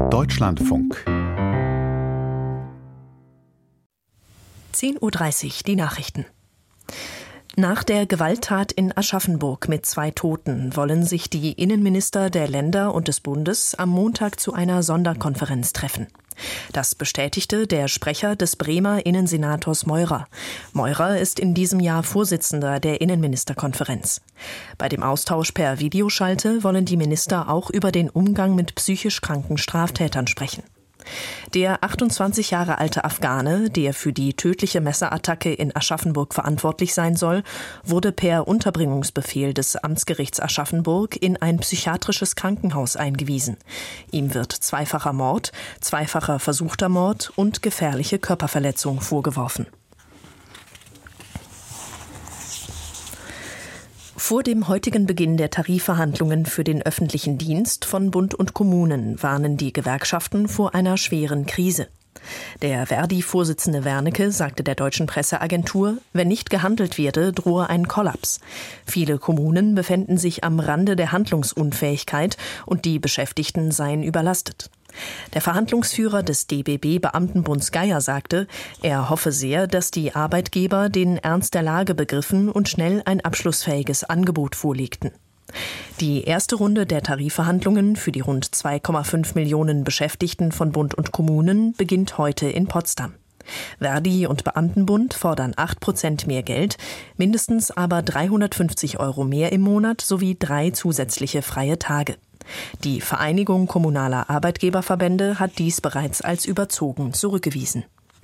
Deutschlandfunk 10:30 Uhr, die Nachrichten. Nach der Gewalttat in Aschaffenburg mit 2 Toten wollen sich die Innenminister der Länder und des Bundes am Montag zu einer Sonderkonferenz treffen. Das bestätigte der Sprecher des Bremer Innensenators Meurer. Meurer ist in diesem Jahr Vorsitzender der Innenministerkonferenz. Bei dem Austausch per Videoschalte wollen die Minister auch über den Umgang mit psychisch kranken Straftätern sprechen. Der 28 Jahre alte Afghane, der für die tödliche Messerattacke in Aschaffenburg verantwortlich sein soll, wurde per Unterbringungsbefehl des Amtsgerichts Aschaffenburg in ein psychiatrisches Krankenhaus eingewiesen. Ihm wird zweifacher Mord, zweifacher versuchter Mord und gefährliche Körperverletzung vorgeworfen. Vor dem heutigen Beginn der Tarifverhandlungen für den öffentlichen Dienst von Bund und Kommunen warnen die Gewerkschaften vor einer schweren Krise. Der Verdi-Vorsitzende Wernicke sagte der deutschen Presseagentur, wenn nicht gehandelt werde, drohe ein Kollaps. Viele Kommunen befänden sich am Rande der Handlungsunfähigkeit und die Beschäftigten seien überlastet. Der Verhandlungsführer des DBB-Beamtenbunds Geier sagte, er hoffe sehr, dass die Arbeitgeber den Ernst der Lage begriffen und schnell ein abschlussfähiges Angebot vorlegten. Die erste Runde der Tarifverhandlungen für die rund 2,5 Millionen Beschäftigten von Bund und Kommunen beginnt heute in Potsdam. Verdi und Beamtenbund fordern 8% mehr Geld, mindestens aber 350 € mehr im Monat sowie 3 zusätzliche freie Tage. Die Vereinigung kommunaler Arbeitgeberverbände hat dies bereits als überzogen zurückgewiesen.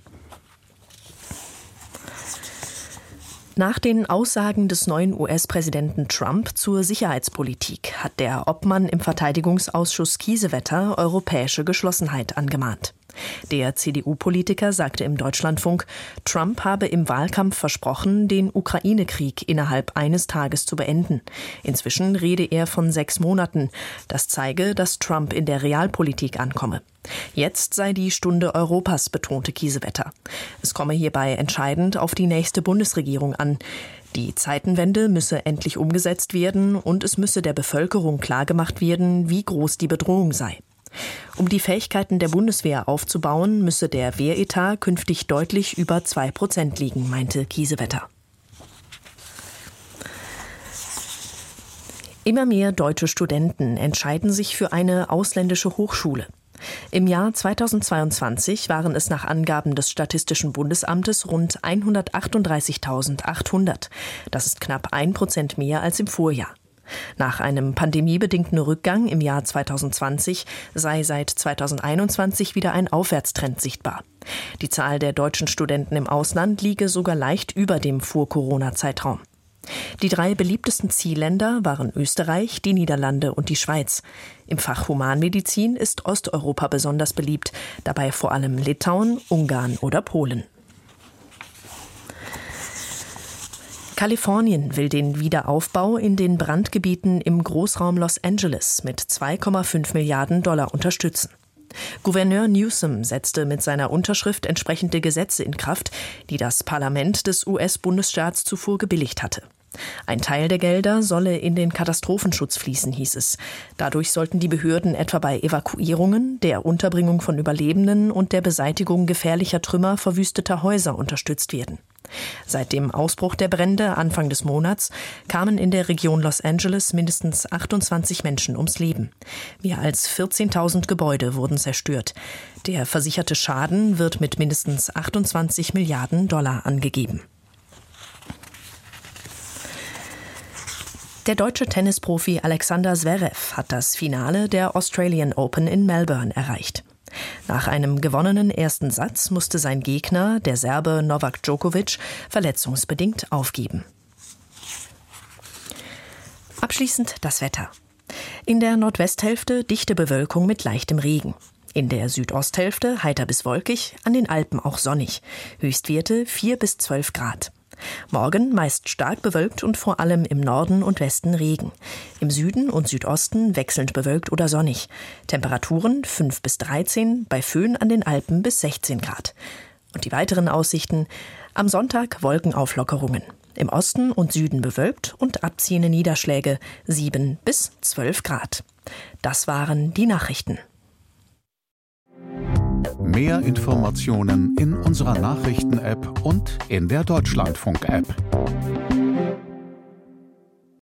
Nach den Aussagen des neuen US-Präsidenten Trump zur Sicherheitspolitik hat der Obmann im Verteidigungsausschuss Kiesewetter europäische Geschlossenheit angemahnt. Der CDU-Politiker sagte im Deutschlandfunk, Trump habe im Wahlkampf versprochen, den Ukraine-Krieg innerhalb eines Tages zu beenden. Inzwischen rede er von 6 Monaten. Das zeige, dass Trump in der Realpolitik ankomme. Jetzt sei die Stunde Europas, betonte Kiesewetter. Es komme hierbei entscheidend auf die nächste Bundesregierung an. Die Zeitenwende müsse endlich umgesetzt werden und es müsse der Bevölkerung klargemacht werden, wie groß die Bedrohung sei. Um die Fähigkeiten der Bundeswehr aufzubauen, müsse der Wehretat künftig deutlich über 2% liegen, meinte Kiesewetter. Immer mehr deutsche Studenten entscheiden sich für eine ausländische Hochschule. Im Jahr 2022 waren es nach Angaben des Statistischen Bundesamtes rund 138.800. Das ist knapp 1% mehr als im Vorjahr. Nach einem pandemiebedingten Rückgang im Jahr 2020 sei seit 2021 wieder ein Aufwärtstrend sichtbar. Die Zahl der deutschen Studenten im Ausland liege sogar leicht über dem Vor-Corona-Zeitraum. Die 3 beliebtesten Zielländer waren Österreich, die Niederlande und die Schweiz. Im Fach Humanmedizin ist Osteuropa besonders beliebt, dabei vor allem Litauen, Ungarn oder Polen. Kalifornien will den Wiederaufbau in den Brandgebieten im Großraum Los Angeles mit 2,5 Milliarden $ unterstützen. Gouverneur Newsom setzte mit seiner Unterschrift entsprechende Gesetze in Kraft, die das Parlament des US-Bundesstaats zuvor gebilligt hatte. Ein Teil der Gelder solle in den Katastrophenschutz fließen, hieß es. Dadurch sollten die Behörden etwa bei Evakuierungen, der Unterbringung von Überlebenden und der Beseitigung gefährlicher Trümmer verwüsteter Häuser unterstützt werden. Seit dem Ausbruch der Brände Anfang des Monats kamen in der Region Los Angeles mindestens 28 Menschen ums Leben. Mehr als 14.000 Gebäude wurden zerstört. Der versicherte Schaden wird mit mindestens 28 Milliarden $ angegeben. Der deutsche Tennisprofi Alexander Zverev hat das Finale der Australian Open in Melbourne erreicht. Nach einem gewonnenen ersten Satz musste sein Gegner, der Serbe Novak Djokovic, verletzungsbedingt aufgeben. Abschließend das Wetter. In der Nordwesthälfte dichte Bewölkung mit leichtem Regen. In der Südosthälfte heiter bis wolkig, an den Alpen auch sonnig. Höchstwerte 4 bis 12 Grad. Morgen meist stark bewölkt und vor allem im Norden und Westen Regen. Im Süden und Südosten wechselnd bewölkt oder sonnig. Temperaturen 5 bis 13, bei Föhn an den Alpen bis 16 Grad. Und die weiteren Aussichten: am Sonntag Wolkenauflockerungen. Im Osten und Süden bewölkt und abziehende Niederschläge 7 bis 12 Grad. Das waren die Nachrichten. Mehr Informationen in unserer Nachrichten-App und in der Deutschlandfunk-App.